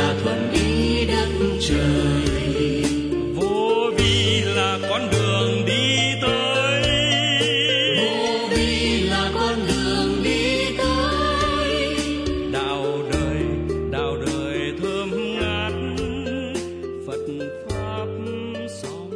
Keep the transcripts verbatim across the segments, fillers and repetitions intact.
là thuận ý đất trời. Vô vi là con đường đi tới. Vô vi là con đường đi tới. Đạo đời, đạo đời thơm ngát, Phật pháp song.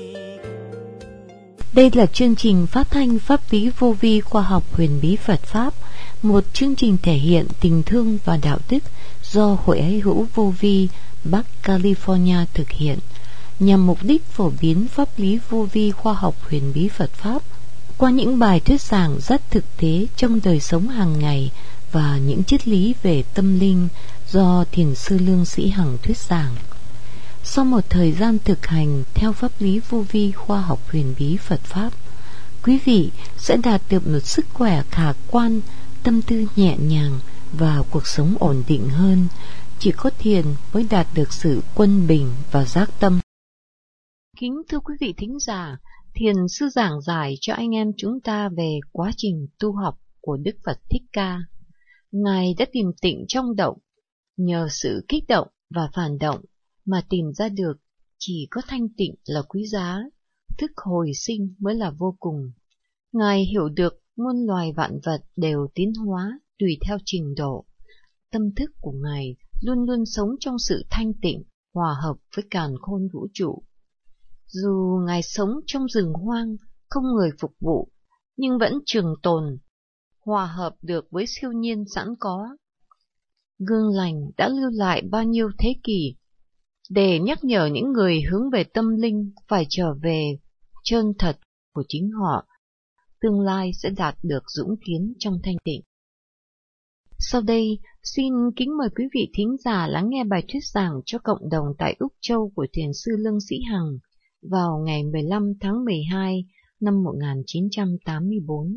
Đây là chương trình phát thanh pháp lý vô vi khoa học huyền bí Phật Pháp, một chương trình thể hiện tình thương và đạo đức do Hội Ái Hữu Vô Vi Bắc California thực hiện, nhằm mục đích phổ biến pháp lý vô vi khoa học huyền bí Phật Pháp qua những bài thuyết giảng rất thực tế trong đời sống hàng ngày và những triết lý về tâm linh do Thiền sư Lương Sĩ Hằng thuyết giảng. Sau một thời gian thực hành theo pháp lý vô vi khoa học huyền bí Phật Pháp, quý vị sẽ đạt được một sức khỏe khả quan, tâm tư nhẹ nhàng và cuộc sống ổn định hơn. Chỉ có thiền mới đạt được sự quân bình và giác tâm. Kính thưa quý vị thính giả, thiền sư giảng giải cho anh em chúng ta về quá trình tu học của Đức Phật Thích Ca. Ngài đã tìm tịnh trong động, nhờ sự kích động và phản động mà tìm ra được chỉ có thanh tịnh là quý giá, thức hồi sinh mới là vô cùng. Ngài hiểu được muôn loài vạn vật đều tiến hóa tùy theo trình độ. Tâm thức của Ngài luôn luôn sống trong sự thanh tịnh, hòa hợp với càn khôn vũ trụ. Dù Ngài sống trong rừng hoang, không người phục vụ, nhưng vẫn trường tồn, hòa hợp được với siêu nhiên sẵn có. Gương lành đã lưu lại bao nhiêu thế kỷ, để nhắc nhở những người hướng về tâm linh phải trở về chân thật của chính họ, tương lai sẽ đạt được dũng tiến trong thanh tịnh. Sau đây, xin kính mời quý vị thính giả lắng nghe bài thuyết giảng cho cộng đồng tại Úc Châu của Thiền sư Lương Sĩ Hằng vào ngày mười lăm tháng mười hai năm một nghìn chín trăm tám mươi tư.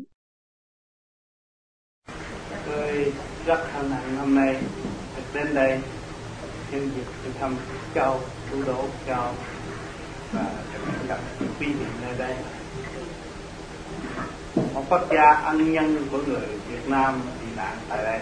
Tôi rất hân hạnh hôm nay được đến đây nhân dịp được thăm Châu, thủ đô Úc Châu và được gặp quý vị nơi đây. Một quốc gia ân nhân của người Việt Nam bị nạn tại đây,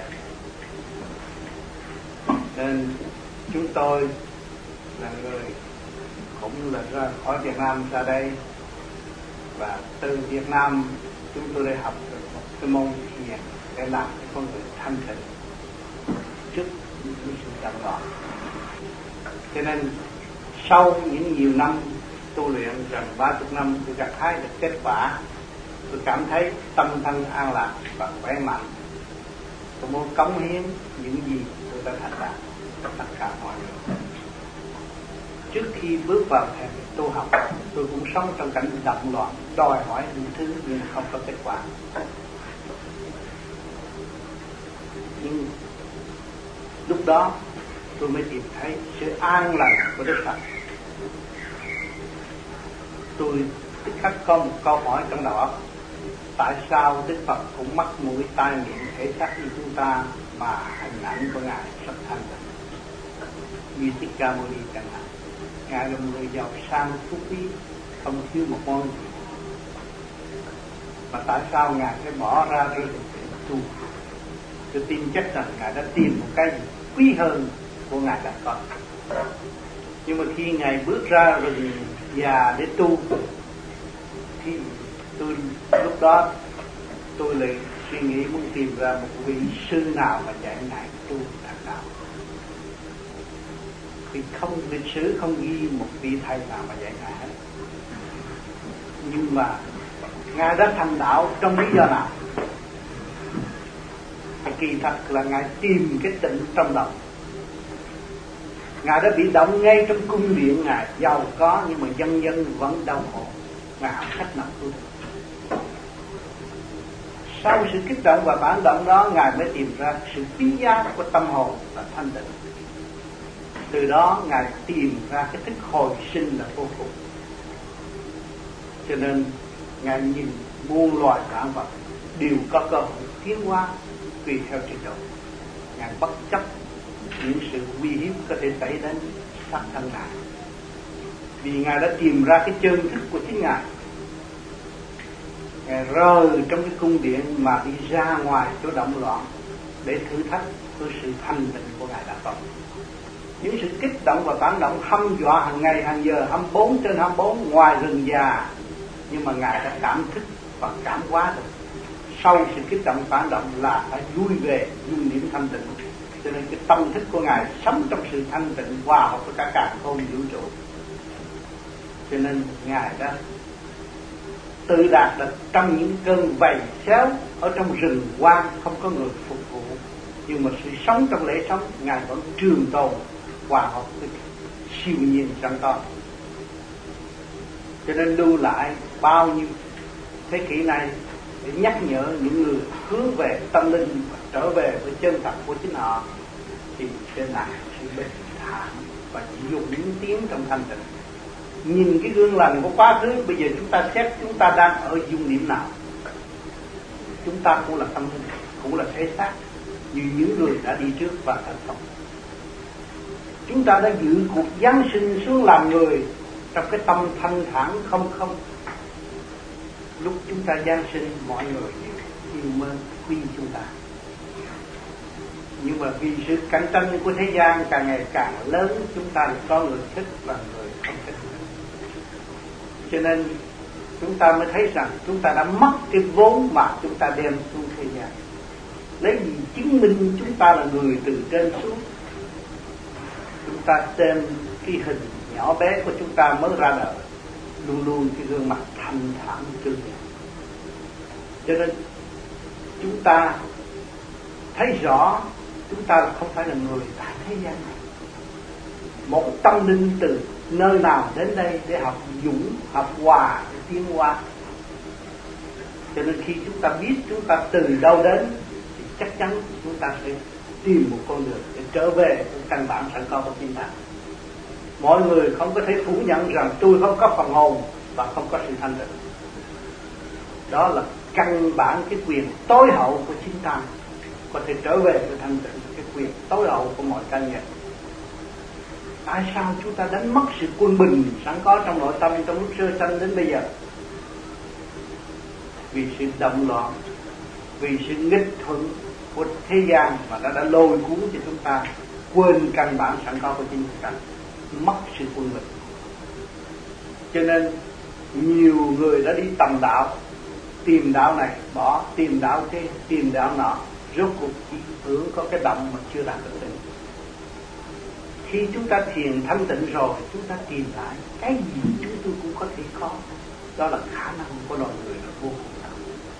nên chúng tôi là người cũng là ra khỏi Việt Nam ra đây, và từ Việt Nam chúng tôi đã học được một cái môn thiền để làm cái con người thanh tịnh trước những sự động loạn. Cho nên sau những nhiều năm tu luyện, gần ba chục năm, tôi gặt hái được kết quả. Tôi cảm thấy tâm thân an lạc và khỏe mạnh. Tôi muốn cống hiến những gì tôi đã thành đạt cho tất cả mọi người. Trước khi bước vào thềm tu học, tôi cũng sống trong cảnh động loạn, đòi hỏi những thứ nhưng không có kết quả. Nhưng lúc đó tôi mới tìm thấy sự an lành của Đức Phật. Tôi tức khắc có một câu hỏi trong đầu óc: tại sao Đức Phật cũng mắt mũi tai miệng thể xác như chúng ta mà hình ảnh của Ngài rất thanh tịnh? Như Thích Ca Mâu Ni chẳng hạn, Ngài là một người giàu sang phú quý, không thiếu một món gì, mà tại sao Ngài phải bỏ ra rừng để tu? Tôi tin chắc rằng Ngài đã tìm một cái gì quý hơn của Ngài đã có. Nhưng mà khi Ngài bước ra rừng già để tu, thì tôi lúc đó tôi lại suy nghĩ muốn tìm ra một vị sư nào mà dạy Ngài tu thành đạo. Thì không, lịch sử không ghi một vị thầy nào mà dạy Ngài hết. Nhưng mà Ngài đã thành đạo trong lý do nào? Kỳ thật là Ngài tìm cái tịnh trong lòng. Ngài đã bị động ngay trong cung điện Ngài, giàu có nhưng mà dân dân vẫn đau khổ. Ngài học cách nào tu? Sau sự kích động và phản động đó, Ngài mới tìm ra sự quý giá của tâm hồn và thanh tịnh. Từ đó Ngài tìm ra cái thức hồi sinh là vô cùng. Cho nên Ngài nhìn muôn loài vạn vật đều có cơ hội tiến hóa tùy theo trình độ. Ngài bất chấp những sự nguy hiểm có thể xảy đến xác thân Ngài, vì Ngài đã tìm ra cái chân thức của chính Ngài. Ngài rời trong cái cung điện mà đi ra ngoài chỗ động loạn để thử thách với sự thanh tịnh của Ngài đã có. những sự kích động và phản động hăm dọa hàng ngày hàng giờ hai mươi bốn trên hai mươi bốn ngoài rừng già, nhưng mà Ngài đã cảm thức và cảm hóa được. Sau sự kích động phản động là phải vui về vui niệm thanh tịnh, cho nên cái tâm thức của Ngài sống trong sự thanh tịnh hòa hợp với cả càn khôn vũ trụ. Cho nên Ngài đã tự đạt được trong những cơn vầy xéo ở trong rừng hoang không có người phục vụ, nhưng mà sự sống trong lễ sống Ngài vẫn trường tồn hòa hợp với siêu nhiên sẵn có. Cho nên lưu lại bao nhiêu thế kỷ này để nhắc nhở những người hướng về tâm linh và trở về với chân thật của chính họ, thì sẽ là sự bình thản và dùng những tiếng trong thanh tịnh. Nhìn cái gương lành của quá khứ, bây giờ chúng ta xét chúng ta đang ở dung điểm nào. Chúng ta cũng là tâm linh, cũng là thể xác như những người đã đi trước và thành công. Chúng ta đã giữ cuộc giáng sinh xuống làm người trong cái tâm thanh thản không không. Lúc chúng ta giáng sinh, mọi người yêu mến quý chúng ta. Nhưng mà vì sự cạnh tranh của thế gian càng ngày càng lớn, chúng ta có người thích và người không thích. Cho nên chúng ta mới thấy rằng chúng ta đã mất cái vốn mà chúng ta đem xuống thế gian. Lấy gì chứng minh chúng ta là người từ trên xuống? Chúng ta xem cái hình nhỏ bé của chúng ta mới ra đời, luôn luôn cái gương mặt thanh thản tươi đẹp. Cho nên chúng ta thấy rõ chúng ta không phải là người tại thế gian này. Một tâm linh từ nơi nào đến đây để học dũng, học hòa, để tiến hóa. Cho nên khi chúng ta biết chúng ta từ đâu đến, thì chắc chắn chúng ta sẽ tìm một con đường để trở về với căn bản sẵn có của chính ta. Mọi người không có thể phủ nhận rằng tôi không có phần hồn và không có sự thanh tịnh. Đó là căn bản cái quyền tối hậu của chính ta, có thể trở về với thanh tịnh, cái quyền tối hậu của mọi cá nhân. Tại sao chúng ta đánh mất sự quân bình sẵn có trong nội tâm trong lúc sơ sanh đến bây giờ? Vì sự động loạn, vì sự nghịch thuận của thế gian mà nó đã lôi cuốn cho chúng ta quên căn bản sẵn có của chính chúng ta, mất sự quân bình. Cho nên nhiều người đã đi tầm đạo, tìm đạo này bỏ, tìm đạo kia, tìm đạo nọ, rốt cuộc chỉ hưởng có cái động mà chưa đạt được tịnh. Khi chúng ta thiền thanh tịnh rồi, chúng ta tìm lại cái gì chúng tôi cũng có thể có. Đó là khả năng của loài người là vô cùng cao.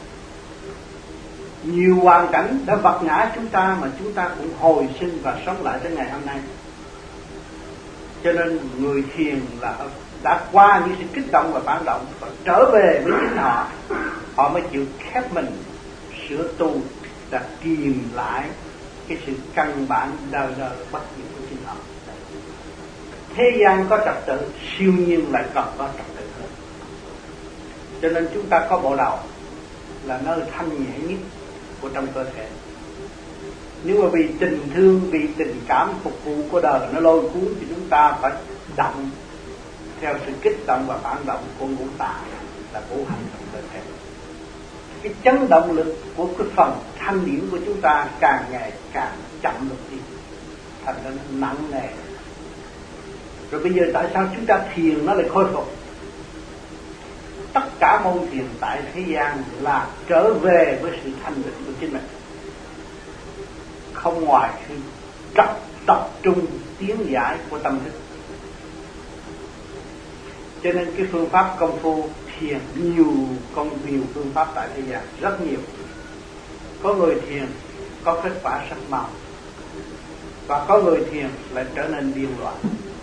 Nhiều hoàn cảnh đã vật ngã chúng ta mà chúng ta cũng hồi sinh và sống lại đến ngày hôm nay. Cho nên người thiền là đã qua những sự kích động và phản động và trở về với chính họ, họ mới chịu khép mình sửa tu và tìm lại cái sự căn bản đời đời bất diệt của chính họ. Thế gian có trật tự, siêu nhiên lại còn có trật tự hơn. Cho nên chúng ta có bộ đầu là nơi thanh nhẹ nhất của trong cơ thể. Nếu mà vì tình thương, vì tình cảm phục vụ của đời nó lôi cuốn thì chúng ta phải động theo sự kích động và phản động của ngũ tạng là ngũ hành trong cơ thể. Cái chấn động lực của cái phần thanh điển của chúng ta càng ngày càng chậm được đi, thành ra nó nặng nề. Rồi bây giờ tại sao chúng ta thiền nó lại khôi phục? Tất cả môn thiền tại thế gian là trở về với sự thanh định của chính mình, không ngoài sự tập, tập trung tiến giải của tâm thức. Cho nên cái phương pháp công phu thiền nhiều, công nhiều phương pháp tại thế gian rất nhiều. Có người thiền có kết quả rất mau, và có người thiền lại trở nên điên loạn.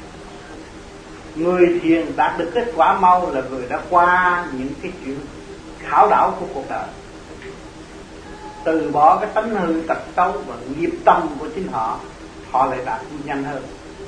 Người thiền đạt được kết quả mau là người đã qua những cái chuyện khảo đảo của cuộc đời, từ bỏ cái tánh hư tật xấu và nghiệp tâm của chính họ, họ lại đạt nhanh hơn.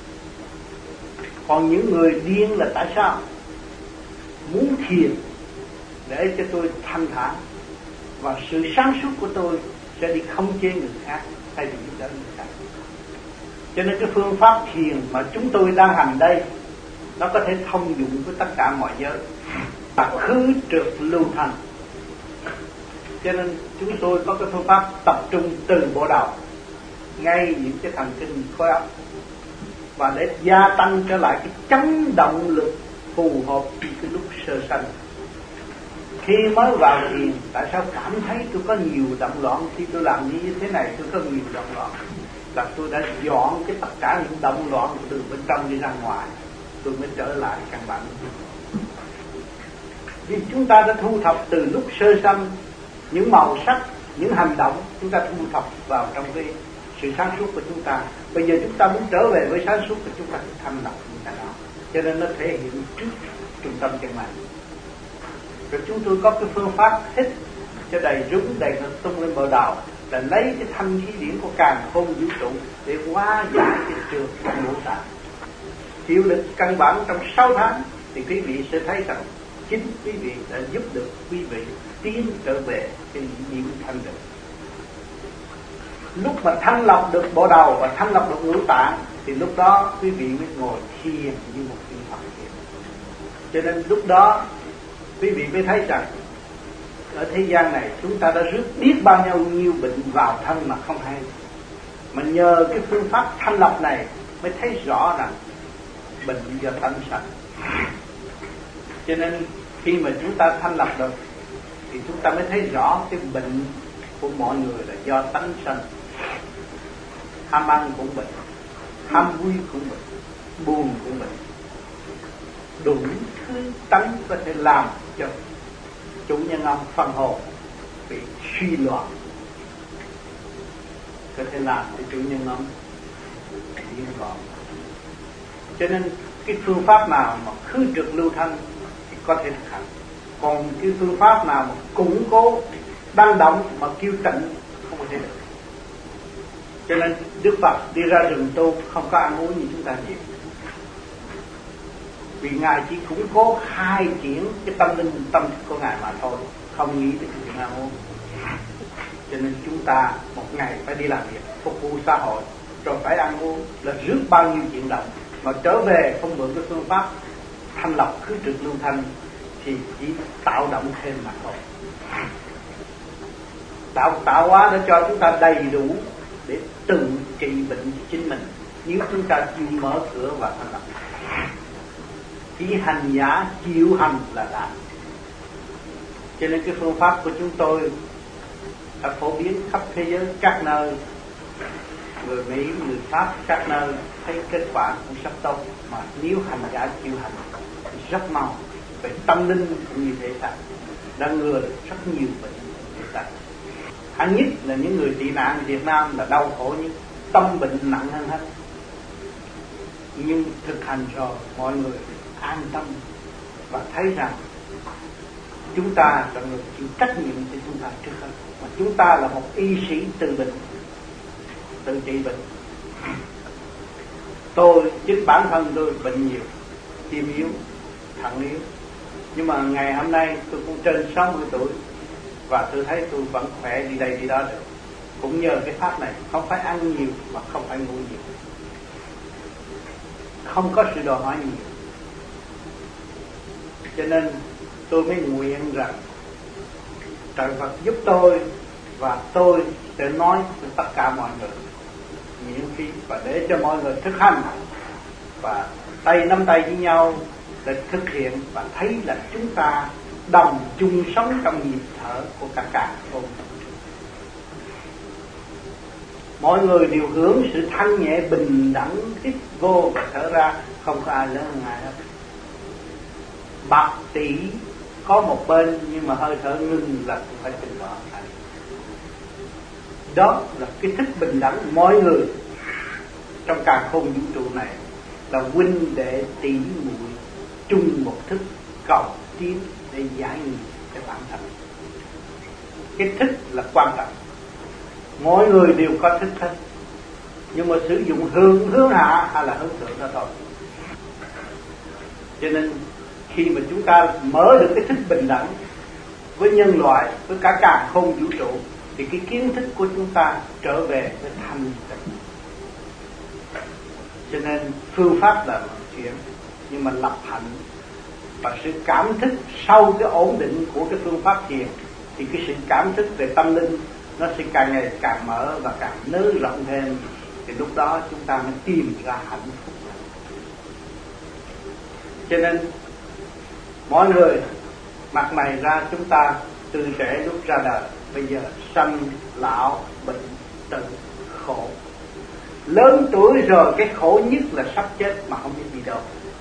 Còn những người điên là tại sao? Muốn thiền để cho tôi thanh thản và sự sáng suốt của tôi sẽ đi khống chế người khác thay vì giúp đỡ người khác. Cho nên cái phương pháp thiền mà chúng tôi đang hành đây nó có thể thông dụng với tất cả mọi giới, và khứ trượt lưu thanh. Cho nên chúng tôi có cái phương pháp tập trung từ bộ đầu ngay những cái thần kinh khối óc, và để gia tăng trở lại cái chấn động lực phù hợp với cái lúc sơ sanh. Khi mới vào thiền, tại sao cảm thấy tôi có nhiều động loạn? Khi tôi làm như thế này tôi có nhiều động loạn, là tôi đã dọn cái tất cả những động loạn từ bên trong đi ra ngoài, tôi mới trở lại căn bản. Vì chúng ta đã thu thập từ lúc sơ sanh những màu sắc, những hành động, chúng ta thu thập vào trong cái sự sáng suốt của chúng ta. Bây giờ chúng ta muốn trở về với sáng suốt của chúng ta phải thanh lọc những cái đó, cho nên nó thể hiện trước trung tâm chân lành. Rồi chúng tôi có cái phương pháp hít cho đầy rúng đầy ngực tung lên bờ đầu, là lấy cái thanh khí điển của càn khôn vũ trụ để hóa giải cái trường ngũ tạng. Chịu lực căn bản trong sáu tháng thì quý vị sẽ thấy rằng chính quý vị đã giúp được quý vị tiến trở về cái những thanh định. Lúc mà thanh lọc được bộ đầu và thanh lọc được ngũ tạng thì lúc đó quý vị mới ngồi thiền như một vị Phật thiền. Cho nên lúc đó quý vị mới thấy rằng ở thế gian này chúng ta đã rước biết bao nhiêu nhiêu bệnh vào thân mà không hay. Mà nhờ cái phương pháp thanh lọc này mới thấy rõ rằng bệnh do tánh sanh. Cho nên khi mà chúng ta thanh lọc được thì chúng ta mới thấy rõ cái bệnh của mọi người là do tánh sanh. Ham ăn cũng bệnh, ham vui cũng bệnh, buồn cũng bệnh. Đủ thứ tánh có thể làm cho chủ nhân ông phần hồn bị suy loạn, có thể làm cho chủ nhân ông điên loạn. Cho nên cái phương pháp nào mà khứ trượt lưu thanh thì có thể thực hành, còn cái phương pháp nào mà củng cố đang động mà kêu tịnh không có thể được. Cho nên Đức Phật đi ra rừng tu không có ăn uống như chúng ta nhiều, vì Ngài chỉ củng cố hai chuyển cái tâm linh tâm thức của Ngài mà thôi, không nghĩ đến chuyện ăn uống. Cho nên chúng ta một ngày phải đi làm việc phục vụ xã hội, rồi phải ăn uống, là rước bao nhiêu chuyện động, mà trở về không mượn cái phương pháp thanh lọc khứ trượt lưu thanh thì chỉ tạo động thêm mà thôi. Tạo tạo hóa đã cho chúng ta đầy đủ để tự trị bệnh chính mình, nếu chúng ta chịu mở cửa và thanh lọc. Chỉ hành giả chịu hành là đạt. Cho nên cái phương pháp của chúng tôi đã phổ biến khắp thế giới các nơi, người Mỹ, người Pháp các nơi thấy kết quả cũng rất tốt. Mà nếu hành giả chịu hành thì rất mau về tâm linh cũng như thể xác, đã ngừa được rất nhiều bệnh thể xác. Hẳn nhất là những người tị nạn ở Việt Nam là đau khổ nhất, tâm bệnh nặng hơn hết. Nhưng thực hành rồi mọi người an tâm và thấy rằng chúng ta là người chịu trách nhiệm cho chúng ta trước hết, mà chúng ta là một y sĩ tự bệnh, tự trị bệnh. Tôi chính bản thân tôi bệnh nhiều, tim yếu, thận yếu, nhưng mà ngày hôm nay tôi cũng trên sáu mươi tuổi và tôi thấy tôi vẫn khỏe đi đây đi đó được. Cũng nhờ cái pháp này, không phải ăn nhiều mà không phải ngủ nhiều, không có sự đòi hỏi nhiều. Cho nên tôi mới nguyện rằng trời Phật giúp tôi và tôi sẽ nói với tất cả mọi người miễn phí và để cho mọi người thực hành và tay nắm tay với nhau để thực hiện và thấy là chúng ta đồng chung sống trong nhịp thở của cả cả không. Mọi người đều hưởng sự thanh nhẹ bình đẳng, hít vô và thở ra, không có ai lớn hơn ai hết. Bạc tỷ có một bên nhưng mà hơi thở ngưng là cũng phải chừng bỏ. Đó là cái thức bình đẳng mọi người trong càn khôn vũ trụ này, là huynh đệ tỷ muội chung một thức cầu tiến để giải nghiệp cho bản thân. Cái thức là quan trọng. Mỗi người đều có thức hết, nhưng mà sử dụng hướng hướng hạ hay là hướng thượng đó thôi. Cho nên khi mà chúng ta mở được cái thức bình đẳng với nhân loại, với cả càn khôn vũ trụ, thì cái kiến thức của chúng ta trở về với thanh tịnh. Cho nên phương pháp là một chuyện, nhưng mà lập hạnh và sự cảm thức sau cái ổn định của cái phương pháp thiền thì cái sự cảm thức về tâm linh nó sẽ càng ngày càng mở và càng nới rộng thêm. thì lúc đó chúng ta mới tìm ra hạnh phúc. Cho nên mọi người mặt này ra, chúng ta từ trẻ lúc ra đời, bây giờ sanh lão bệnh tử khổ. Lớn tuổi rồi cái khổ nhất là sắp chết mà không biết gì đâu.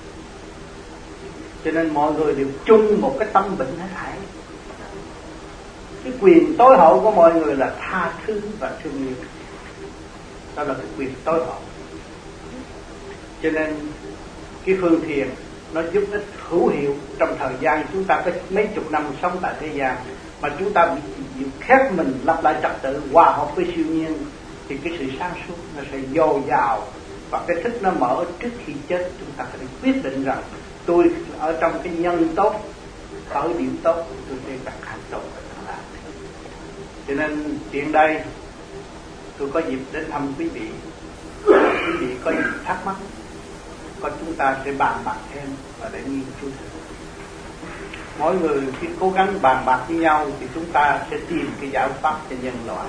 Cho nên mọi người đều chung một cái tâm bệnh hết thảy. Cái quyền tối hậu của mọi người là tha thứ và thương yêu. Đó là cái quyền tối hậu. Cho nên cái phương thiền nó giúp ích hữu hiệu trong thời gian chúng ta có mấy chục năm sống tại thế gian, mà chúng ta bị chịu khép mình lặp lại trật tự hòa hợp với siêu nhiên, thì cái sự sáng suốt nó sẽ dồi dào và cái thức nó mở. Trước khi chết chúng ta phải quyết định rằng tôi ở trong cái nhân tốt, khởi điểm tốt, tôi sẽ đặt hạnh tốt. Cho nên tiện đây tôi có dịp đến thăm quý vị. Quý vị có gì thắc mắc, có chúng ta sẽ bàn bạc thêm và để nghiên cứu. Mỗi người khi cố gắng bàn bạc với nhau thì chúng ta sẽ tìm cái giải pháp cho nhân loại.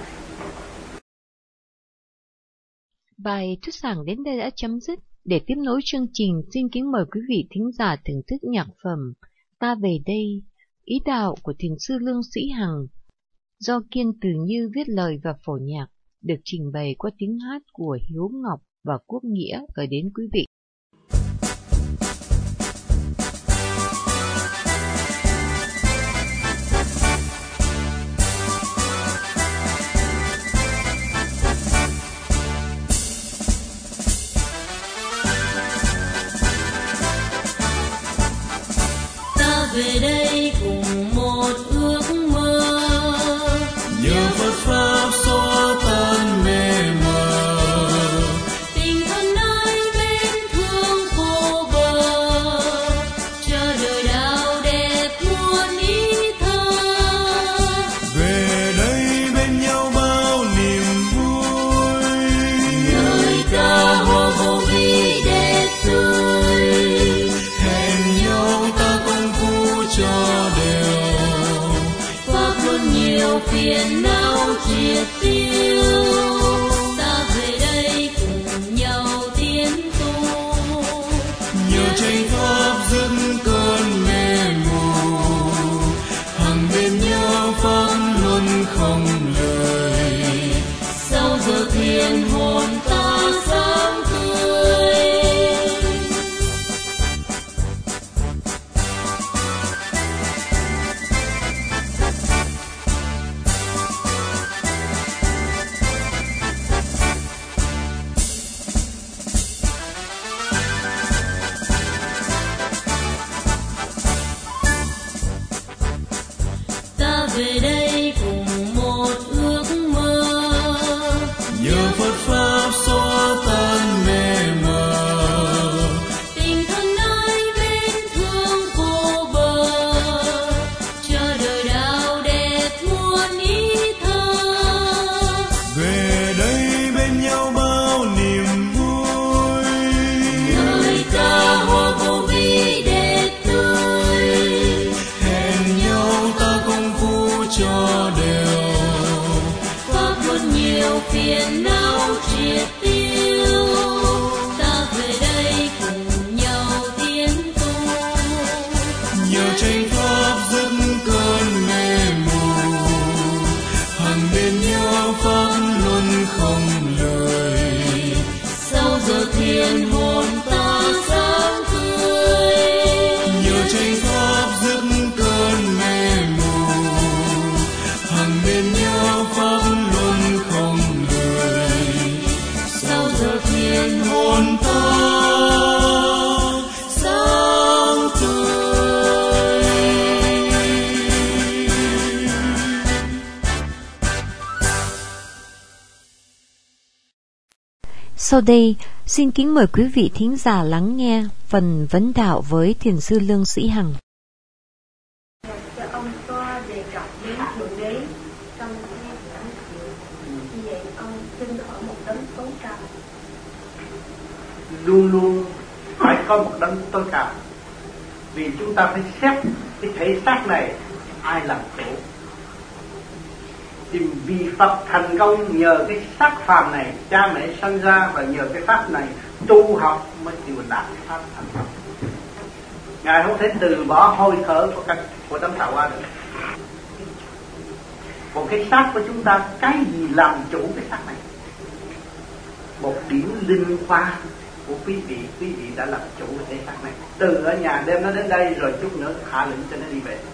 Bài thuyết giảng đến đây đã chấm dứt. Để tiếp nối chương trình, xin kính mời quý vị thính giả thưởng thức nhạc phẩm Ta Về Đây, ý đạo của thiền sư Lương Sĩ Hằng, do Kiên Từ Như viết lời và phổ nhạc, được trình bày qua tiếng hát của Hiếu Ngọc và Quốc Nghĩa gửi đến quý vị. Về đây cùng một ước mơ, nhờ Phật pháp xóa tan mê mờ, tình thân ái bên thương vô bờ, chờ đời đạo đẹp muôn ý thơ. Về đây bên nhau bao niềm vui, lời ca hoa vô vi đẹp tươi, hẹn nhau ta cùng cho đều, pháp luôn nhiều phiền não triệt tiêu. Ta về đây cùng nhau tiến tu, nhờ tranh pháp dứt cơn mê mù, hằng bên nhau pháp luôn không lời. sau giờ thiền hồn ta sáng tươi. Về đây cùng một ước mơ, nhờ Phật pháp xóa tan mê mờ, tình thân ái bên thương vô bờ, chờ đời đạo đẹp muôn ý thơ. về đây bên nhau bao niềm vui, lời ca hoa vô vi đẹp tươi, hẹn nhau ta cùng cho đều, pháp luôn nhiều phiền não triệt tiêu. Ta về đây cùng nhau tiến tu, nhờ tranh pháp dứt cơn mê mù, hằng bên nhau pháp luôn không lời. sau giờ thiền hồn ta sáng tươi, nhờ tranh pháp dứt cơn mê mù, hằng bên nhau pháp luôn không lời. sau giờ thiền hồn ta sáng tươi. Sau đây, xin kính mời quý vị thính giả lắng nghe phần vấn đạo với thiền sư Lương Sĩ Hằng. Cho ông có đề cập đến Thượng Đế trong cái giảng thiệu. Như vậy ông xin hỏi một đấng tối cao. Luôn luôn phải có một đấng tối cao, vì chúng ta phải xét cái thể xác này ai làm chủ. Thì vì Phật thành công nhờ cái xác phàm này, cha mẹ sinh ra, và nhờ cái pháp này tu học mới chịu đạt pháp thành công. Ngài không thể từ bỏ hơi thở của các của tấm tạo hóa được. Còn cái xác của chúng ta, cái gì làm chủ cái xác này? Một điểm linh quan của quý vị, quý vị đã làm chủ cái xác này. Từ ở nhà đem nó đến đây, rồi chút nữa hạ lệnh cho nó đi về.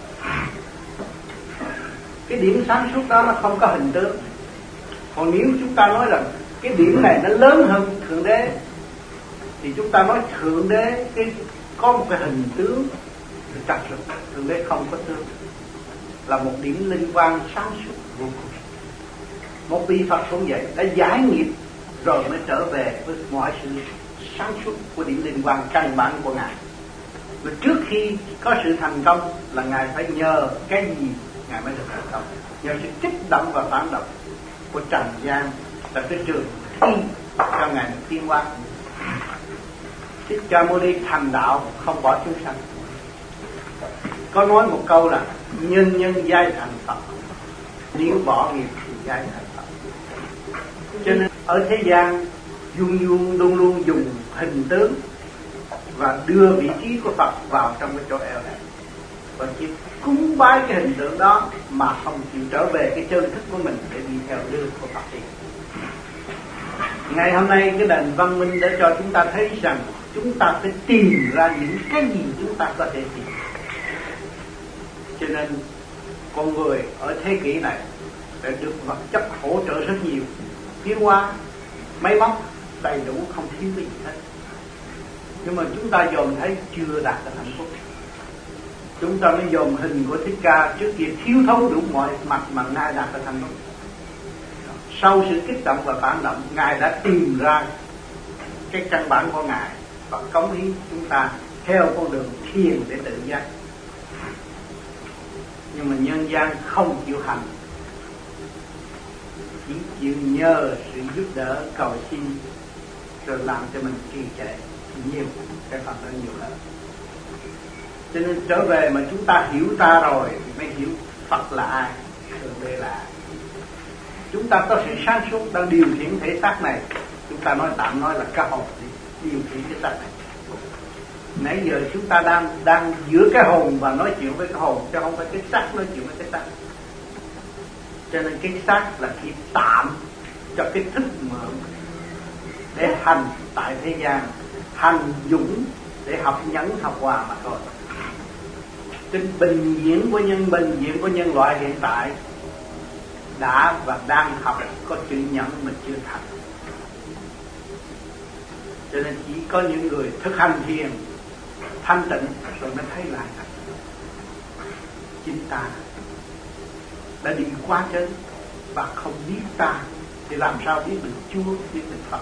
Cái điểm sáng suốt đó nó không có hình tướng. Còn nếu chúng ta nói rằng cái điểm này nó lớn hơn Thượng Đế, thì chúng ta nói Thượng Đế cái có một cái hình tướng trật sự, Thượng Đế không có tướng, là một điểm linh quan sáng suốt vô cùng. Một vị Phật cũng vậy, đã giải nghiệp rồi mới trở về với mọi sự sáng suốt của điểm linh quan căn bản của Ngài. Và trước khi có sự thành công là Ngài phải nhờ cái gì Ngài mới được thành công? Nhờ sự kích động và phản động của trần gian là cái trường thi cho Ngài được tiến hóa. Thích Ca Mâu Ni thành đạo không bỏ chúng sanh. Có nói một câu là nhân nhân giai thành Phật, nếu bỏ nghiệp thì giai thành Phật. Cho nên ở thế gian luôn luôn luôn luôn dùng hình tướng và đưa vị trí của Phật vào trong cái chỗ eo này, và chỉ cúng bái cái hình tượng đó mà không chịu trở về cái chân thức của mình để đi theo đường của Phật đi. Ngày hôm nay cái nền văn minh để cho chúng ta thấy rằng chúng ta phải tìm ra những cái gì chúng ta có thể tìm. Cho nên con người ở thế kỷ này đã được vật chất hỗ trợ rất nhiều, tiến hóa máy móc đầy đủ, không thiếu cái gì hết. Nhưng mà chúng ta dòm thấy chưa đạt được hạnh phúc. Chúng ta mới dòm hình của Thích Ca, trước kia thiếu thấu đủ mọi mặt mà Ngài đạt được hạnh phúc. Sau sự kích động và phản động, Ngài đã tìm ra cái căn bản của Ngài và cống hiến chúng ta theo con đường thiền để tự giác. Nhưng mà nhân gian không chịu hành, chỉ chịu nhờ sự giúp đỡ cầu xin, rồi làm cho mình trì trệ nhiều, cái phần đó nhiều hơn. Cho nên trở về mà chúng ta hiểu ta rồi thì mới hiểu Phật là ai, Thượng Đế là ai. Chúng ta có sự sáng suốt đang điều khiển thể xác này, chúng ta nói tạm nói là cái hồn điều khiển cái xác này. Nãy giờ chúng ta đang đang giữa cái hồn và nói chuyện với cái hồn, chứ không phải cái xác nói chuyện với cái xác. Cho nên cái xác là khi tạm cho cái thức mượn để hành tại thế gian, hành dũng để học nhẫn học hòa mà thôi. Cái bình diễn của nhân bình diễn của nhân loại hiện tại đã và đang học có chữ nhẫn mà chưa thành. Cho nên chỉ có những người thực hành thiền thanh tịnh rồi mới thấy lại chính ta đã đi quá chân và không biết ta, thì làm sao biết được Chúa, biết được Phật.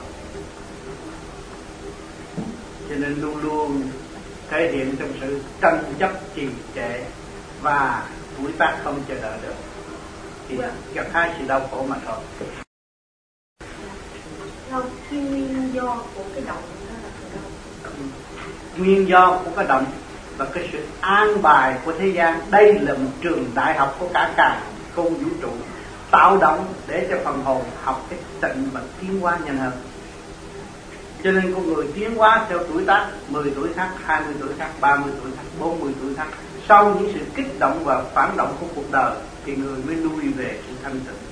Cho nên luôn luôn thể hiện trong sự tranh chấp trì trệ và tuổi tác không chờ đợi được, thì gặp hai sự đau khổ mà thôi. Đâu cái nguyên do của cái động đó là từ đâu? Nguyên do của cái động và cái sự an bài của thế gian. Đây là một trường đại học của cả càn khôn vũ trụ, tạo động để cho phần hồn học cái tịnh và tiến hóa nhanh hơn. Cho nên con người tiến hóa theo tuổi tác, mười tuổi khác, hai mươi tuổi khác, ba mươi tuổi khác, bốn mươi tuổi khác. Sau những sự kích động và phản động của cuộc đời thì người mới lui về sự thanh tịnh.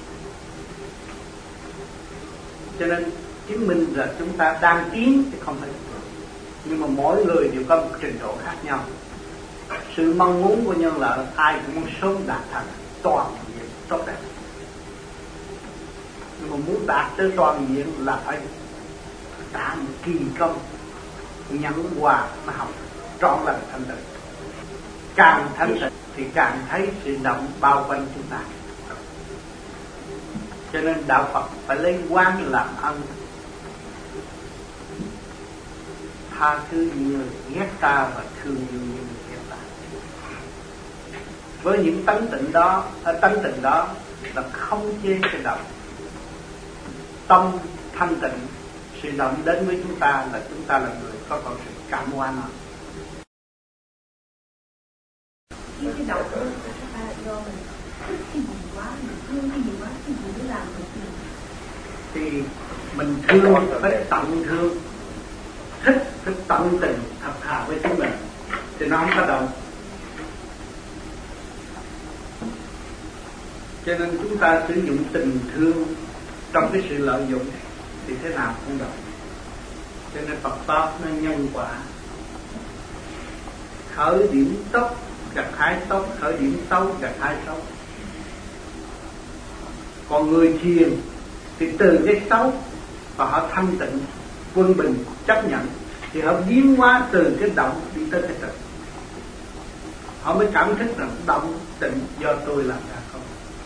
Cho nên chứng minh là chúng ta đang tiến thì không phải. Nhưng mà mỗi người đều có một trình độ khác nhau. Sự mong muốn của nhân loại ai cũng muốn sớm đạt thành toàn diện tốt đẹp. Nhưng mà muốn đạt tới toàn diện là phải đã một kỳ công nhẫn hòa mà học trọn lành thanh tịnh. Càng thanh tịnh thì càng thấy sự động bao quanh chúng ta. Cho nên đạo Phật phải lấy quan làm ân, tha thứ những người ghét ta và thương yêu những người ghét ta. Với những tánh tịnh đó, tánh tịnh đó là không chê cái động. Tâm thanh tịnh, sự động đến với chúng ta là chúng ta là người có còn sự cảm hóa nó. Cái động đó là do mình thích cái gì quá, mình thương cái gì quá, thì mình thương phải tận thương, thích phải tận tình thật thà với chính mình thì nó không có động. Cho nên chúng ta sử dụng tình thương trong cái sự lợi dụng thì thế nào không động. Cho nên Phật Pháp nó nhân quả, khởi điểm tốt gặt hái tốt, khởi điểm xấu gặt hái xấu. Còn người thiền thì từ cái xấu và họ thanh tịnh, quân bình, chấp nhận thì họ biến hóa từ cái động đi tới cái tịnh. Họ mới cảm thức rằng động tịnh do tôi làm ra không.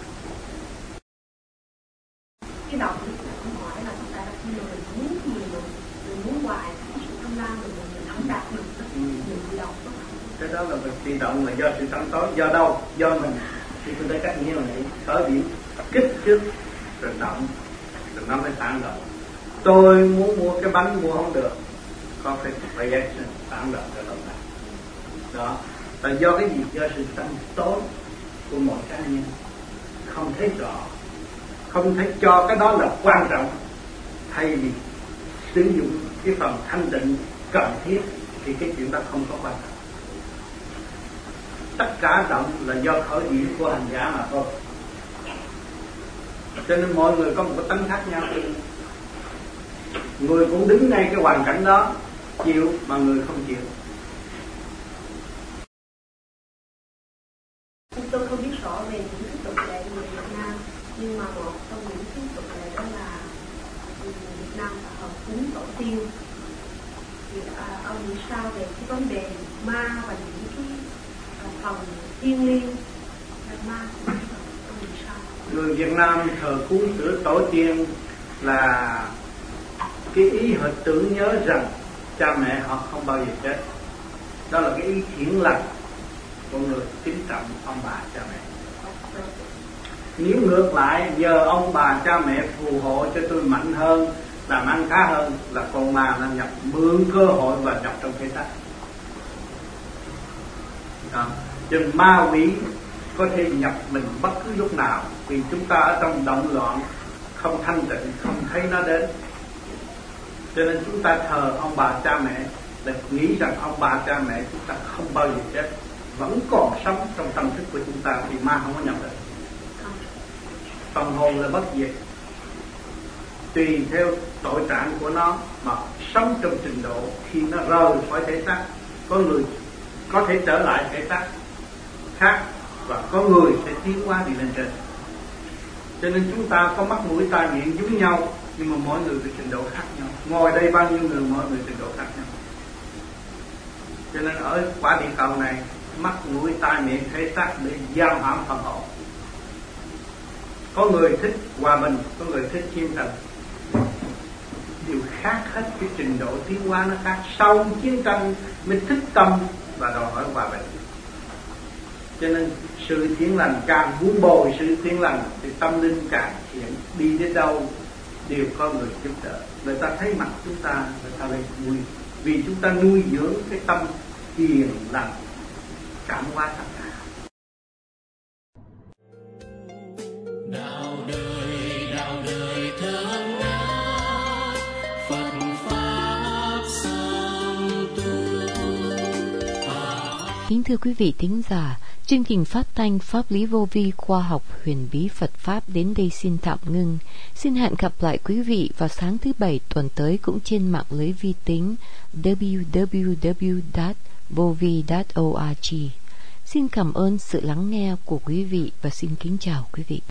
Cái động cũng hỏi là chúng ta đã khi mà mình muốn nhiều, mình muốn hoài, cái sự tham lam mình mình không đạt được, mình bị động. Cái đó là việc bị động là do sự tâm tối, do đâu? Do mình. Thì tôi thấy cách nghĩa là nghĩ khởi điểm kích trước rồi động, rồi nó mới phản động. Tôi muốn mua cái bánh mua không được, conflict reaction, phản động cho động lại. Đó là do cái gì? Do sự tâm tối của mỗi cá nhân không thấy rõ, không thấy cho cái đó là quan trọng, thay vì sử dụng cái phần thanh tịnh cần thiết thì cái chuyện đó không có quan trọng. Tất cả động là do khởi điểm của hành giả mà thôi. Cho nên mọi người có một cái tánh khác nhau. Người cũng đứng ngay cái hoàn cảnh đó chịu mà người không chịu. Tôi không biết rõ về những cái tục lệ người Việt Nam, nhưng mà một trong những cái tục lệ đó là Việt Nam là hợp cúng tổ tiên. Thì à, ông nghĩ sao về cái vấn đề ma và những cái à, phần thiêng liêng ma? Ông nghĩ sao? Người Việt Nam thờ cúng sửa tổ tiên là cái ý họ tưởng nhớ rằng cha mẹ họ không bao giờ chết. Đó là cái ý thiện lành của người kính trọng ông bà cha mẹ. Nếu ngược lại nhờ ông bà cha mẹ phù hộ cho tôi mạnh hơn, làm ăn khá hơn, là con ma nó nhập, mượn cơ hội và nhập trong cái xác. Cho nên ma quỷ có thể nhập mình bất cứ lúc nào, vì chúng ta ở trong động loạn, không thanh tịnh, không thấy nó đến. Cho nên chúng ta thờ ông bà cha mẹ để nghĩ rằng ông bà cha mẹ chúng ta không bao giờ chết, vẫn còn sống trong tâm thức của chúng ta thì ma không có nhập được. Phần hồn là bất diệt, tùy theo tội trạng của nó mà sống trong trình độ. Khi nó rời khỏi thể xác, có người có thể trở lại thể xác khác và có người sẽ tiến hóa đi lên trên. Cho nên chúng ta có mắt mũi tai miệng giống nhau, nhưng mà mỗi người về trình độ khác nhau. Ngồi đây bao nhiêu người, mỗi người trình độ khác nhau. Cho nên ở quả địa cầu này, mắt mũi tai miệng thể xác để giam hãm phần hồn. Có người thích hòa bình, có người thích chiến tranh, điều khác hết, cái trình độ tiến hóa nó khác. Sau chiến tranh mới thích tâm và đòi hỏi hòa bình. Cho nên sự thiện lành, càng vun bồi sự thiện lành thì tâm linh càng thiện, đi đến đâu đều có người giúp đỡ. Người ta thấy mặt chúng ta, người ta lại vui, vì chúng ta nuôi dưỡng cái tâm hiền lành, cảm hóa tất cả. Đạo đời, đạo đời thương ngát, Phật pháp song tu. Kính thưa quý vị thính giả, chương trình phát thanh Pháp lý vô vi khoa học huyền bí Phật Pháp đến đây xin tạm ngưng. Xin hẹn gặp lại quý vị vào sáng thứ Bảy tuần tới cũng trên mạng lưới vi tính w w w chấm vovi chấm org. Xin cảm ơn sự lắng nghe của quý vị và xin kính chào quý vị.